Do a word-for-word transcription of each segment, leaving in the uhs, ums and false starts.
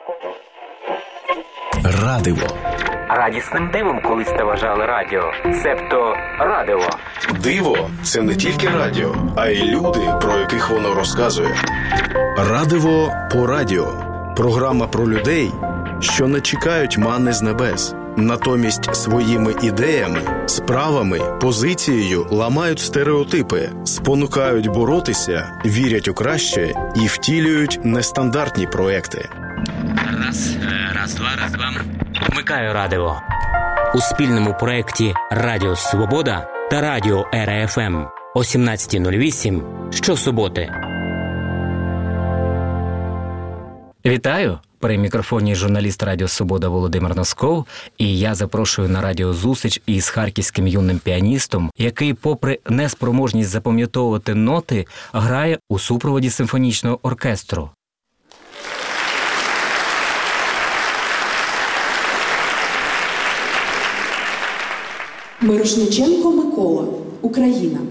Радиво. Радісним дивом колись те вважали радіо, себто радиво. Диво – це не тільки радіо, а й люди, про яких воно розказує. Радиво по радіо. Програма про людей, що не чекають манни з небес. Натомість своїми ідеями, справами, позицією ламають стереотипи, спонукають боротися, вірять у краще і втілюють нестандартні проекти. Раз, раз, два, раз, два. Вмикаю радио. У спільному проєкті «Радіо Свобода» та «Радіо Ера Еф Ем» о сімнадцята нуль вісім щосуботи. Вітаю! При мікрофоні журналіст Радіо Свобода Володимир Носков, і я запрошую на радіозустріч із харківським юним піаністом, який, попри неспроможність запам'ятовувати ноти, грає у супроводі симфонічного оркестру. Мирошниченко Микола, Україна.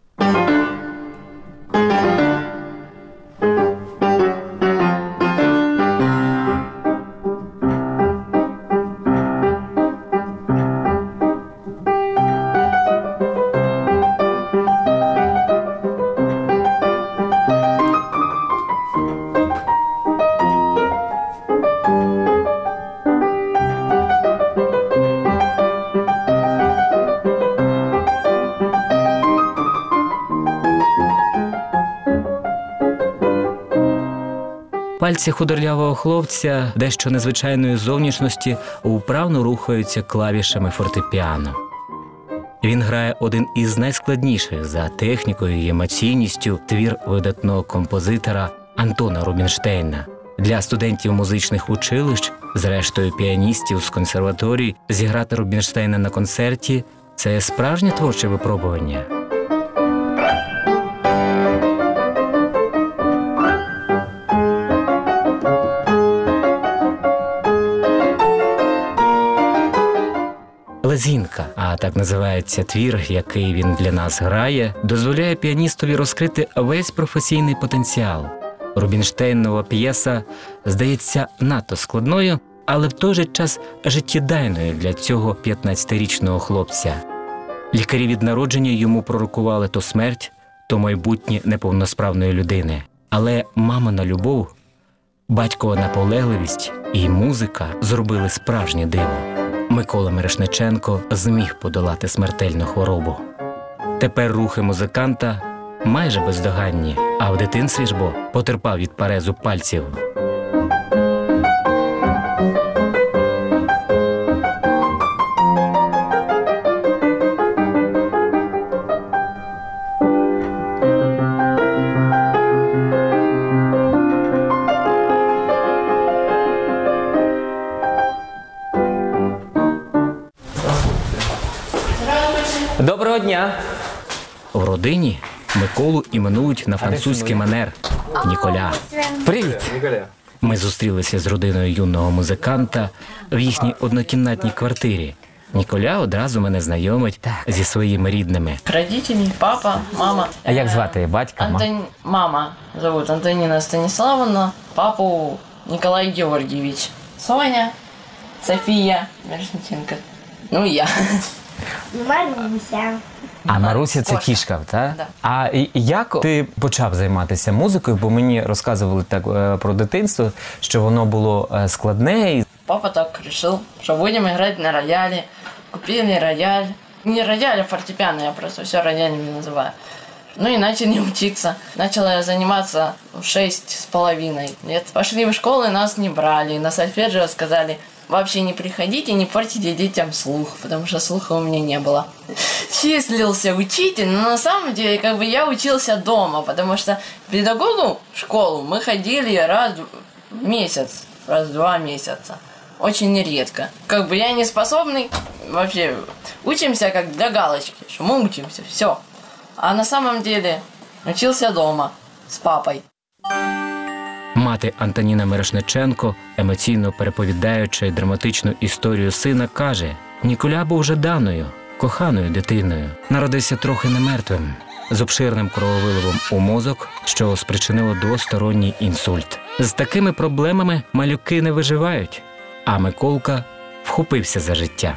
Пальці худорлявого хлопця, дещо незвичайної зовнішності, вправно рухаються клавішами фортепіано. Він грає один із найскладніших за технікою і емоційністю твір видатного композитора Антона Рубінштейна. Для студентів музичних училищ, зрештою піаністів з консерваторій, зіграти Рубінштейна на концерті – це справжнє творче випробування. Лезгінка, а так називається твір, який він для нас грає, дозволяє піаністові розкрити весь професійний потенціал. Рубінштейнова п'єса здається надто складною, але в той же час життєдайною для цього п'ятнадцятирічного хлопця. Лікарі від народження йому пророкували то смерть, то майбутнє неповносправної людини. Але мамина любов, батькова наполегливість і музика зробили справжнє диво. Микола Мирошниченко зміг подолати смертельну хворобу. Тепер рухи музиканта майже бездоганні, а в дитинстві ж бо потерпав від парезу пальців. Доброго дня! В родині Миколу іменують на французький манер – Ніколя. Привіт! Ми зустрілися з родиною юного музиканта в їхній однокімнатній квартирі. Ніколя одразу мене знайомить зі своїми рідними. Родителі, папа, мама. А як звати батька? Антон... Мама зовут Антоніна Станіславовна, папу Ніколай Георгійович. Соня, Софія Мирошниченко. Ну і я. Маруся. А Маруся – це кішка, так? Да. А як ти почав займатися музикою? Бо мені розказували так про дитинство, що воно було складне. Папа так решил, что будем играть на рояле. Купили рояль. Не рояль, а фортепиано, я просто все роялями называю. Ну и начали учиться. Начала я заниматься в шесть с половиной лет. Пошли в школу, и нас не брали. На сольфеджио сказали: вообще не приходите, не портите детям слух, потому что слуха у меня не было. Числился учитель, но на самом деле как бы я учился дома, потому что педагогу в школу мы ходили раз в месяц, раз в два месяца. Очень редко. Как бы я не способный, вообще учимся как для галочки, что мы учимся, все. А на самом деле учился дома с папой. Мати Антоніна Мирошниченко, емоційно переповідаючи драматичну історію сина, каже: Ніколя був жаданою, коханою дитиною. Народився трохи не мертвим. з обширним крововиливом у мозок, що спричинило двосторонній інсульт. З такими проблемами малюки не виживають, а Миколка вхопився за життя.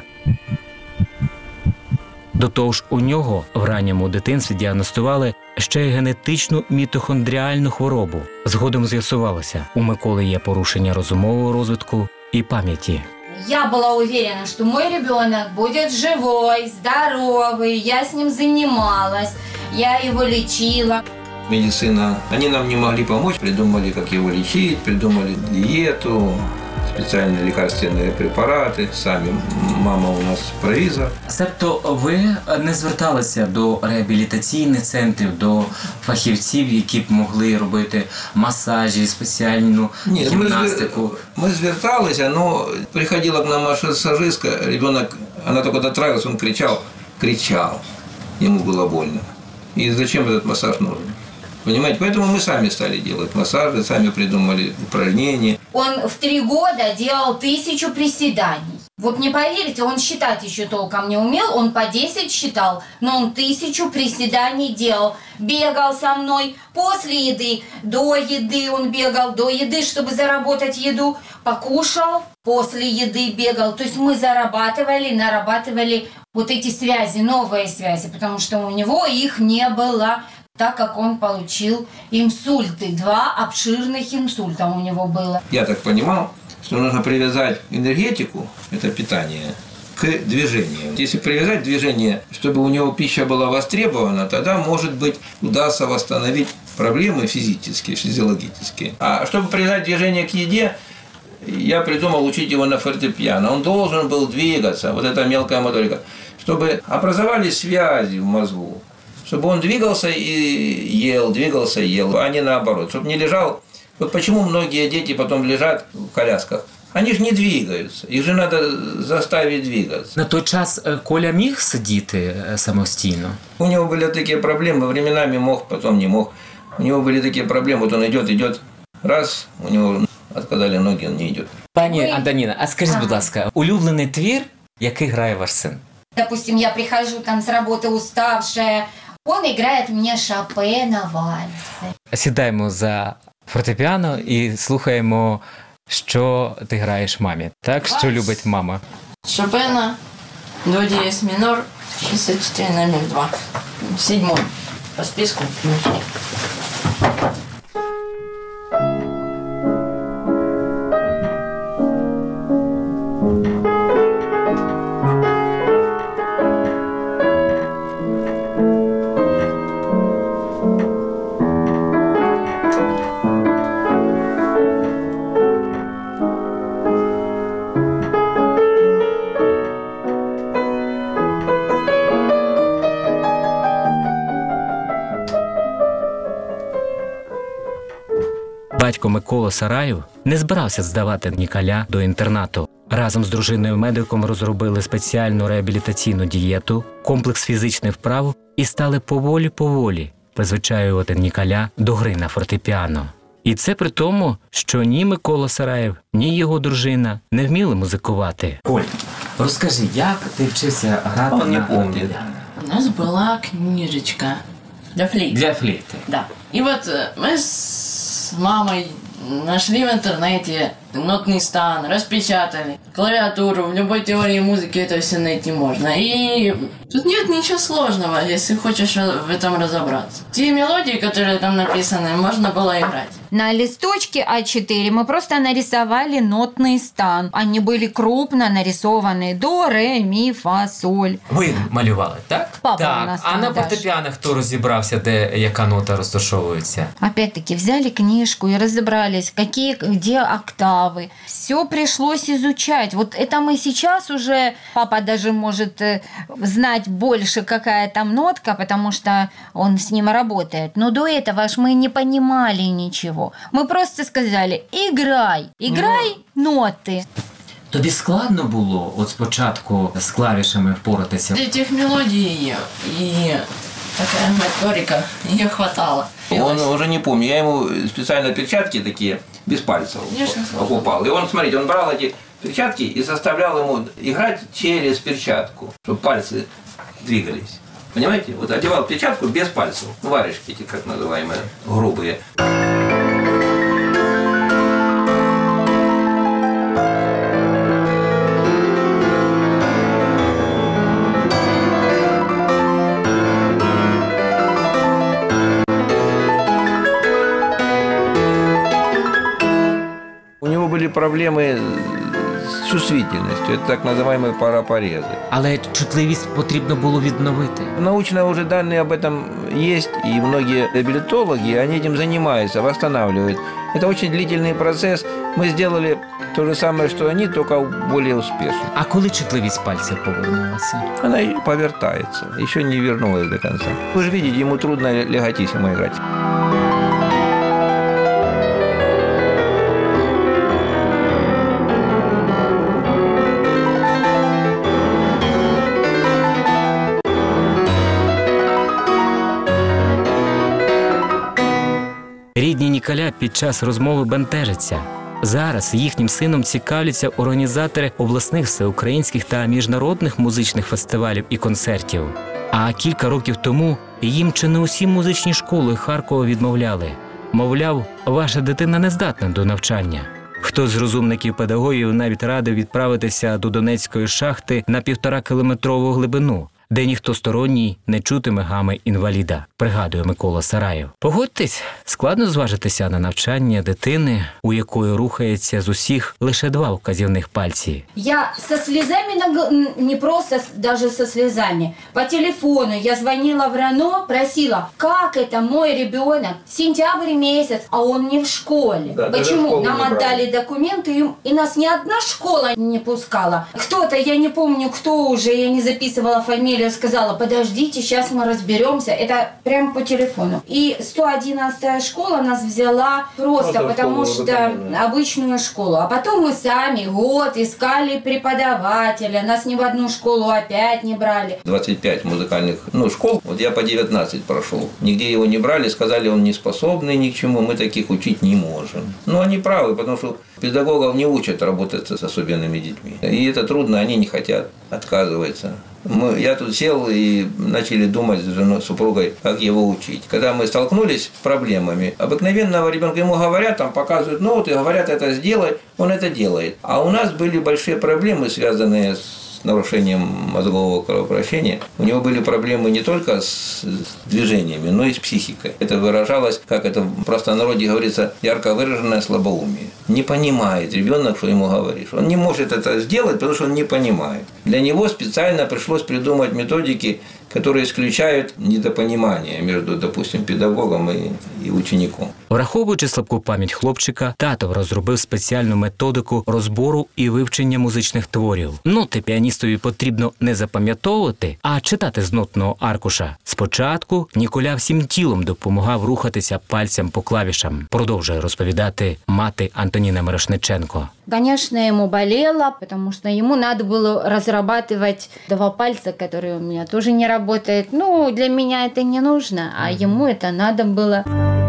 До того ж, у нього в ранньому дитинстві діагностували ще й генетичну мітохондріальну хворобу. Згодом з'ясувалося, у Миколи є порушення розумового розвитку і пам'яті. Я была уверена, что мой ребенок будет живой, здоровый, я с ним занималась, я его лечила. Медицина, они нам не могли помочь, придумали, как его лечить, придумали диету, специальные лекарственные препараты, сами мама у нас провизор. Себто ви не зверталися до реабілітаційних центрів, до фахівців, які б могли робити масажі, спеціальну Нет, гімнастику? Мы, мы зверталися, но приходила к нам массажистка, ребенок, она только дотравилась, он кричал, кричал, ему было больно. И зачем этот массаж нужен? Понимаете, поэтому мы сами стали делать массажи, сами придумали упражнения. Он в три года делал тысячу приседаний. Вот не поверите, он считать еще толком не умел, он по десять считал, но он тысячу приседаний делал. Бегал со мной после еды, до еды он бегал, до еды, чтобы заработать еду, покушал, после еды бегал. То есть мы зарабатывали, нарабатывали вот эти связи, новые связи, потому что у него их не было, так как он получил инсульты. Два обширных инсульта у него было. Я так понимал, что нужно привязать энергетику, это питание, к движению. Если привязать движение, чтобы у него пища была востребована, тогда, может быть, удастся восстановить проблемы физические, физиологические. А чтобы привязать движение к еде, я придумал учить его на фортепиано. Он должен был двигаться, вот эта мелкая моторика, чтобы образовались связи в мозгу, чтобы он двигался и ел, двигался и ел, а не наоборот, чтобы не лежал. Вот почему многие дети потом лежат в колясках. Они же не двигаются, їх же треба заставити двигатися. На той час Коля міг сидіти самостійно? У него были такие проблемы, временами мог, потом не мог. У него были такие проблемы, вот он идет, идет, раз, у него отказали ноги, он не идет. Пані Антоніна, а скажіть, будь ласка, улюблений твір, який грає ваш син? Допустим, я прихожу там с работы уставшая, он играет мне Шопена вальсы. Сідаємо за фортепіано і слухаємо, що ти граєш мамі, так? Що любить мама? Шопена, до диез минор, шестьдесят четыре номер два, седьмой по списку. Батько Микола Сараєв не збирався здавати Ніколя до інтернату. Разом з дружиною-медиком розробили спеціальну реабілітаційну дієту, комплекс фізичних вправ і стали поволі-поволі призвичаювати Ніколя до гри на фортепіано. І це при тому, що ні Микола Сараєв, ні його дружина не вміли музикувати. Коль, розкажи, як ти вчився грати Он не на помнит. фортепіано? У нас была книжечка для флейты. Для флейти. Да. И вот э, мы с мамой нашли в интернете нотный стан, распечатали клавиатуру. В любой теории музыки это все найти можно. И тут нет ничего сложного, если хочешь в этом разобраться. Те мелодии, которые там написаны, можно было играть. На листочке а четыре мы просто нарисовали нотный стан. Они были крупно нарисованы. До, ре, ми, фа, соль. Ви малювали, так? Папа так. у нас А там на даже. фортепіано хто розібрався, де яка нота розташовується? Опять-таки взяли книжку и разобрались, какие, где октавы. Все пришлось изучать. Вот это мы сейчас уже, папа даже может э, знать больше, какая там нотка, потому что он с ним работает. Но до этого ж мы не понимали ничего. Мы просто сказали, играй, играй ноты. Тобі складно було от спочатку з клавішами впоратися? Этих мелодий и такая моторика, ее хватало. Он уже не помню, я ему специально перчатки такие, без пальцев, Конечно, покупал. И он, смотрите, он брал эти перчатки и заставлял ему играть через перчатку, чтобы пальцы двигались. Понимаете? Вот одевал перчатку без пальцев. Варежки эти, как называемые, грубые. У него были проблемы с чувствительностью, это так называемые парапорезы. Але чутливість потрібно було відновити. Научно уже данные об этом есть, и многие реабилитологи, они этим занимаются, восстанавливают. Это очень длительный процесс. Мы сделали то же самое, что они, только более успешно. А коли чутливість пальців повернулася? Она и повертается, еще не вернулась до конца. Вы же видите, ему трудно легатиссимо играть. Рідні Ніколя під час розмови бентежаться. Зараз їхнім сином цікавляться організатори обласних, всеукраїнських та міжнародних музичних фестивалів і концертів. А кілька років тому їм чи не усі музичні школи Харкова відмовляли. Мовляв, ваша дитина не здатна до навчання. Хтось з розумників-педагогів навіть радив відправитися до Донецької шахти на півторакілометрову глибину, де ніхто сторонній не чутиме гами інваліда, пригадує Микола Сараєв. Погодьтесь, складно зважитися на навчання дитини, у якої рухається з усіх лише два вказівних пальці. Я со слезами, не просто даже со слезами, по телефону я звонила в РАНО, просила, как это мой ребенок, сентябрь месяц, а он не в школе. Да, почему? Нам отдали документы, и нас ни одна школа не пускала. Кто-то, я не помню, кто уже, я не записывала фамилию, сказала, подождите, сейчас мы разберемся. Это прямо по телефону. И сто одиннадцатая школа нас взяла просто, просто потому школу, что обычную школу. А потом мы сами год искали преподавателя. Нас ни в одну школу опять не брали. двадцать пять музыкальных ну, школ. Вот я по девятнадцать прошел. Нигде его не брали, сказали, он не способный ни к чему, мы таких учить не можем. Но они правы, потому что педагогов не учат работать с особенными детьми. И это трудно, они не хотят, отказываются. Мы, я тут сел и начали думать с женой, с супругой, как его учить. Когда мы столкнулись с проблемами, обыкновенного ребенка ему говорят, там показывают ноты, говорят, это сделай, он это делает. А у нас были большие проблемы, связанные с нарушением мозгового кровообращения. У него были проблемы не только с движениями, но и с психикой. Это выражалось, как это в простонародье говорится, ярко выраженное слабоумие. Не понимает ребенок, что ему говоришь. Он не может это сделать, потому что он не понимает. Для него специально пришлось придумать методики, которые исключают недопонимание между, допустим, педагогом і, і учеником. Враховуючи слабку пам'ять хлопчика, тато розробив спеціальну методику розбору і вивчення музичних творів. Ноти піаністові потрібно не запам'ятовувати, а читати з нотного аркуша. Спочатку Ніколя всім тілом допомагав рухатися пальцем по клавішам, продовжує розповідати мати Антоніна Мирошниченко. Конечно, ему болело, потому что ему надо было разрабатывать два пальца, которые у меня тоже не работают. Ну, для меня это не нужно, а ему это надо было.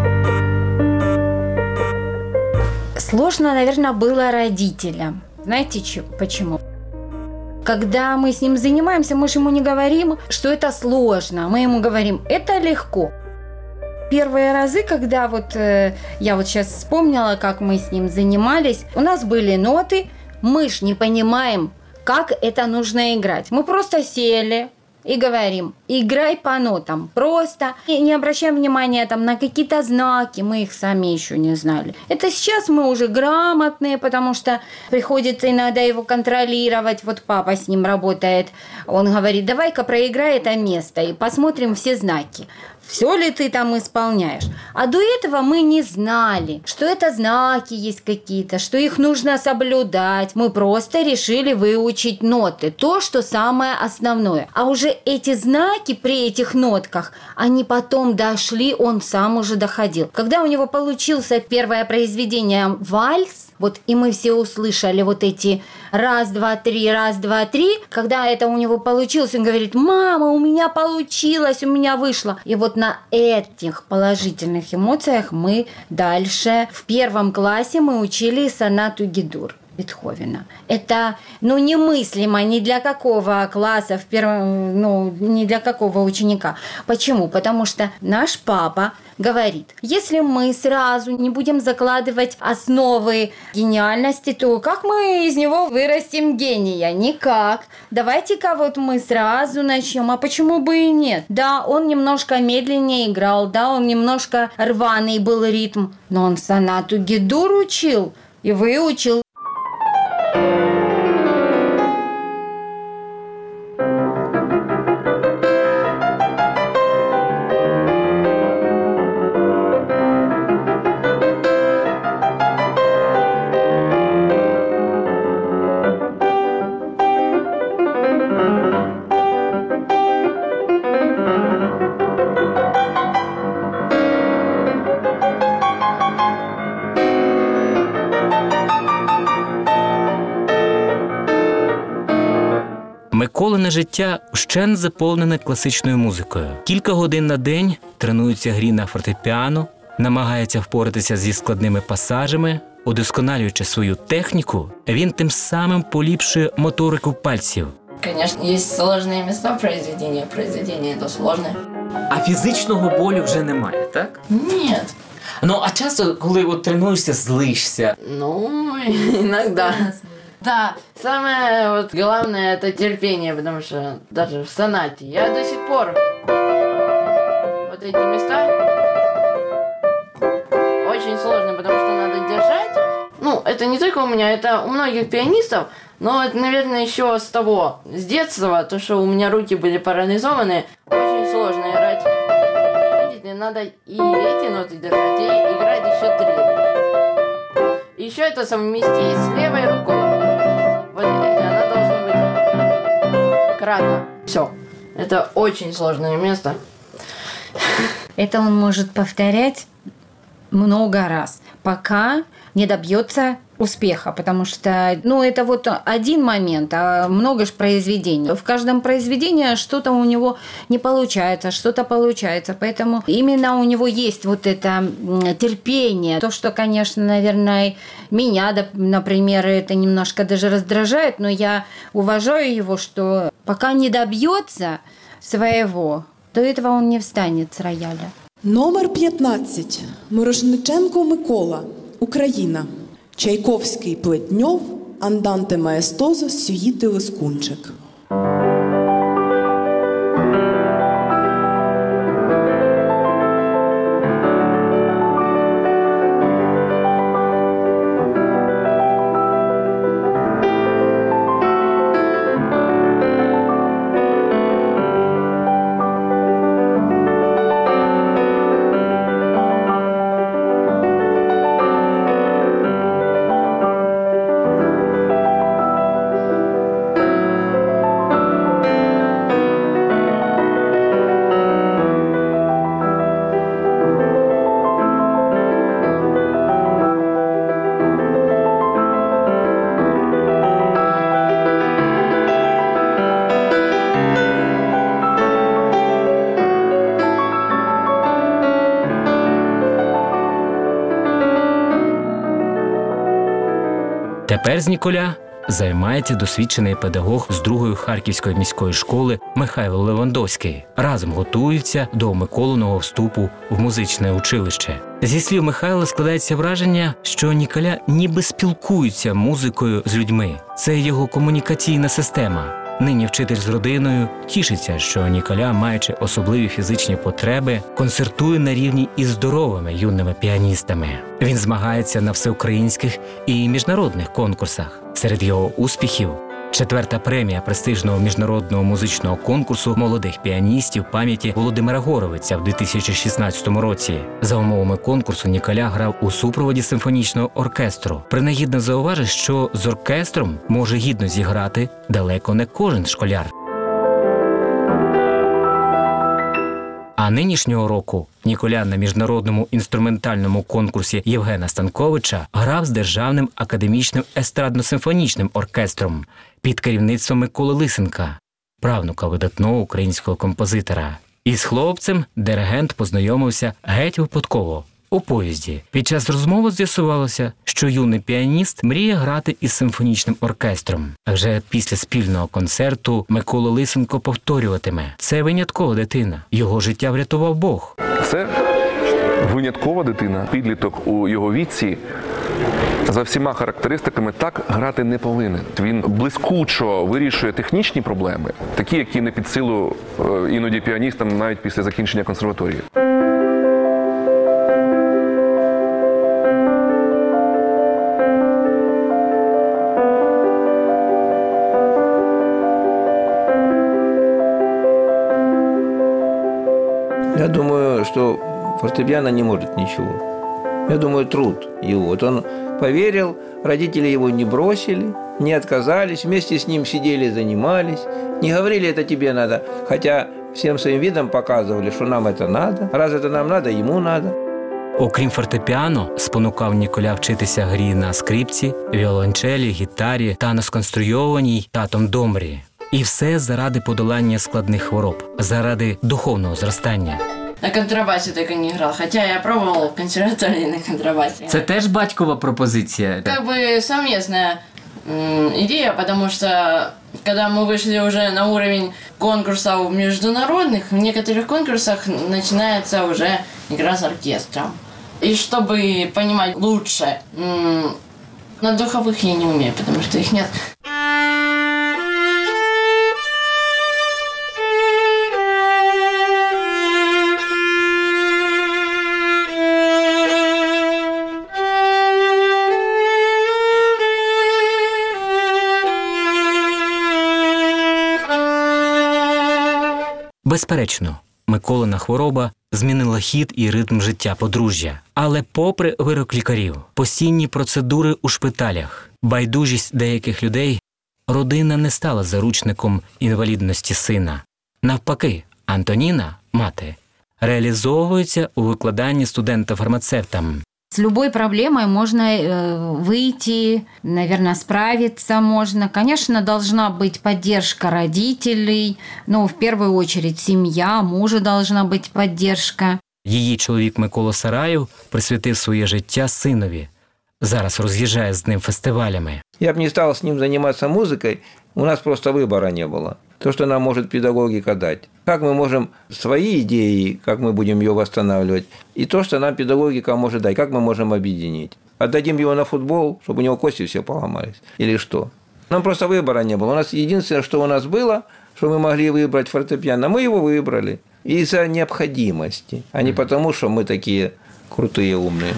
Сложно, наверное, было родителям. Знаете почему? Когда мы с ним занимаемся, мы же ему не говорим, что это сложно. Мы ему говорим, это легко. Первые разы, когда вот э, я вот сейчас вспомнила, как мы с ним занимались, у нас были ноты, мы ж не понимаем, как это нужно играть. Мы просто сели и говорим, играй по нотам, просто и не обращаем внимания там на какие-то знаки, мы их сами еще не знали. Это сейчас мы уже грамотные, потому что приходится иногда его контролировать. Вот папа с ним работает, он говорит, давай-ка проиграй это место и посмотрим все знаки. Все ли ты там исполняешь? А до этого мы не знали, что это знаки есть какие-то, что их нужно соблюдать. Мы просто решили выучить ноты, то, что самое основное. А уже эти знаки при этих нотках, они потом дошли, он сам уже доходил. Когда у него получился первое произведение «Вальс», вот и мы все услышали вот эти раз, два, три, раз, два, три. Когда это у него получилось, он говорит, мама, у меня получилось, у меня вышло. И вот на этих положительных эмоциях мы дальше в первом классе мы учили сонату Г-дур. Бетховена. Это, ну, немыслимо ни для какого класса, в первом, ну, ни для какого ученика. Почему? Потому что наш папа говорит, если мы сразу не будем закладывать основы гениальности, то как мы из него вырастим гения? Никак. Давайте-ка вот мы сразу начнем. А почему бы и нет? Да, он немножко медленнее играл, да, он немножко рваный был ритм, но он сонату Г-дур учил и выучил. Миколине життя вщент заповнене класичною музикою. Кілька годин на день тренується грі на фортепіано, намагається впоратися зі складними пасажами. Удосконалюючи свою техніку, він тим самим поліпшує моторику пальців. Конечно, есть сложные места произведения. Произведение это сложное. А фізичного болю вже немає, так? Нет. Ну, а часто, коли от тренуєшся, злишся? Ну, иногда. Да, самое вот главное это терпение, потому что даже в сонате я до сих пор вот эти места очень сложные, потому что надо держать. Ну, это не только у меня, это у многих пианистов, но это, наверное, еще с того, с детства, то, что у меня руки были парализованы, очень сложно играть. Видите, надо и эти ноты держать, и играть еще три. Еще это совместить с левой рукой. Вот она должна быть кратно. Все. Это очень сложное место. Это он может повторять много раз, пока не добьется успеха, потому что, ну, это вот один момент, а много же произведений. В каждом произведении что-то у него не получается, что-то получается, поэтому именно у него есть вот это терпение. То, что, конечно, наверное, меня, например, это немножко даже раздражает, но я уважаю его, что пока не добьется своего, до этого он не встанет с рояля. Номер п'ятнадцять. Мирошниченко Микола. Україна. Чайковський Плетньов. Анданте маестозо сюїти Лискунчик. Тепер з Ніколя займається досвідчений педагог з другої Харківської міської школи Михайло Левандовський. Разом готуються до Миколиного вступу в музичне училище. Зі слів Михайла складається враження, що Ніколя ніби спілкується музикою з людьми. Це його комунікаційна система. Нині вчитель з родиною тішиться, що Ніколя, маючи особливі фізичні потреби, концертує на рівні із здоровими юними піаністами. Він змагається на всеукраїнських і міжнародних конкурсах. Серед його успіхів – четверта премія престижного міжнародного музичного конкурсу молодих піаністів пам'яті Володимира Горовиця в дві тисячі шістнадцятому році. За умовами конкурсу Ніколя грав у супроводі симфонічного оркестру. Принагідно зауважить, що з оркестром може гідно зіграти далеко не кожен школяр. А нинішнього року Ніколя на міжнародному інструментальному конкурсі Євгена Станковича грав з Державним академічним естрадно-симфонічним оркестром під керівництвом Миколи Лисенка, правнука видатного українського композитора. Із хлопцем диригент познайомився геть випадково у поїзді. Під час розмови з'ясувалося, що юний піаніст мріє грати із симфонічним оркестром. А вже після спільного концерту Микола Лисенко повторюватиме: «Це виняткова дитина. Його життя врятував Бог». Це виняткова дитина, підліток у його віці, за всіма характеристиками так грати не повинен. Він блискучо вирішує технічні проблеми, такі, які не під силу іноді піаністам навіть після закінчення консерваторії. Я думаю, что фортепиано не может ничего. Я думаю, труд его. Вот он поверил, родители его не бросили, не отказались, вместе с ним сидели, занимались, не говорили, это тебе надо, хотя всем своим видом показывали, что нам это надо. Раз это нам надо, ему надо. Окрім фортепіано, спонукав Ніколя вчитися грі на скрипці, віолончелі, гітарі та на сконструйованій татом домбрі. І все заради подолання складних хвороб, заради духовного зростання. На контрабасе только не играл, хотя я пробовал в консерватории на контрабасе. Це теж батькова пропозиція? Как бы совместная м, идея, потому что когда мы вышли уже на уровень конкурсов международных, в некоторых конкурсах начинается уже игра с оркестром. И чтобы понимать лучше, м, на духовых я не умею, потому что их нет. Безперечно, Миколина хвороба змінила хід і ритм життя подружжя. Але попри вирок лікарів, постійні процедури у шпиталях, байдужість деяких людей, родина не стала заручником інвалідності сина. Навпаки, Антоніна, мати, реалізовується у викладанні студента-фармацевтам. С любой проблемой можно э, выйти, наверное, справиться можно. Конечно, должна быть поддержка родителей, но в первую очередь семья, мужа должна быть поддержка. Її чоловік Микола Сараєв присвятив своє життя синові. Зараз роз'їжджає з ним фестивалями. Я бы не стал с ним заниматься музыкой, у нас просто выбора не было. То, что нам может педагогика дать. Как мы можем свои идеи, как мы будем ее восстанавливать, и то, что нам педагогика может дать, как мы можем объединить. Отдадим его на футбол, чтобы у него кости все поломались, или что? Нам просто выбора не было. У нас единственное, что у нас было, что мы могли выбрать фортепиано, мы его выбрали из-за необходимости, а не потому, что мы такие крутые, умные.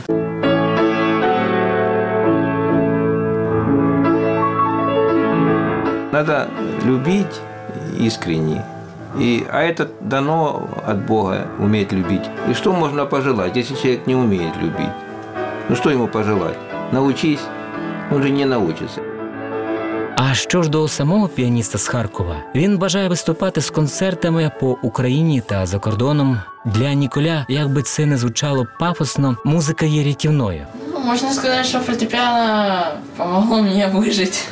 Надо любить искренне. И, а это дано от Бога, уметь любить. И что можно пожелать, если человек не умеет любить? Ну что ему пожелать? Научись, он же не научится. А що ж до самого піаніста з Харкова? Він бажає виступати з концертами по Україні та за кордоном. Для Ніколя, як би це не звучало пафосно, музика є рятівною. Ну, можно сказать, что фортепиано помогло мне выжить.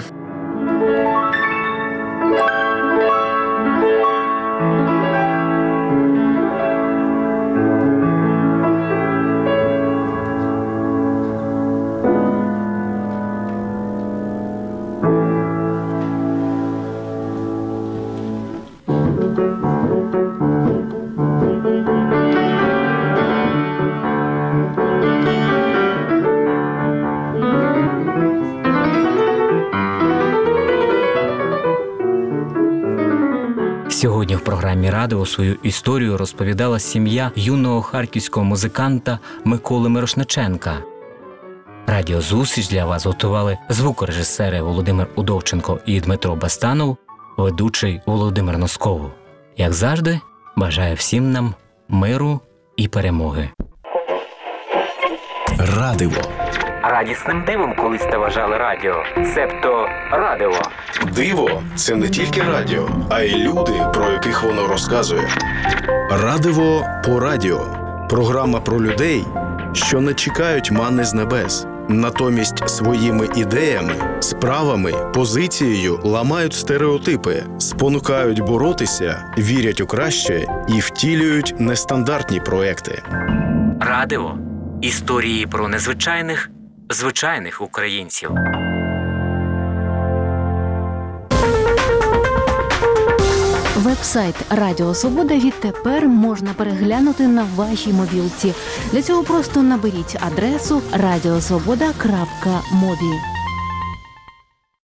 Сьогодні в програмі «Радіо» свою історію розповідала сім'я юного харківського музиканта Миколи Мирошниченка. Радіозустріч для вас готували звукорежисери Володимир Удовченко і Дмитро Бастанов, ведучий Володимир Носков. Як завжди, бажаю всім нам миру і перемоги. Радіо. Радісним дивом колись та вважали радіо, себто радіо. Диво – це не тільки радіо, а й люди, про яких воно розказує. Радіво по радіо. Програма про людей, що не чекають манни з небес. Натомість своїми ідеями, справами, позицією ламають стереотипи, спонукають боротися, вірять у краще і втілюють нестандартні проекти. Радіо. Історії про незвичайних, звичайних українців. Веб-сайт Радіо Свобода відтепер можна переглянути на вашій мобілці. Для цього просто наберіть адресу радіосвобода крапка мобі.